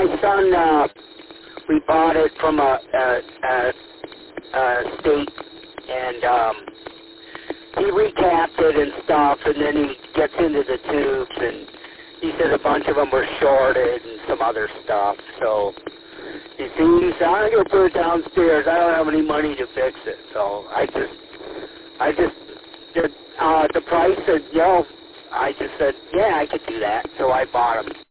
my son, we bought it from a state, and he recapped it and stuff, and then he gets into the tubes, and he said a bunch of them were shorted and some other stuff. So he said, I'm going to put it downstairs. I don't have any money to fix it. So I just did the price said, I just said, yeah, I could do that. So I bought them.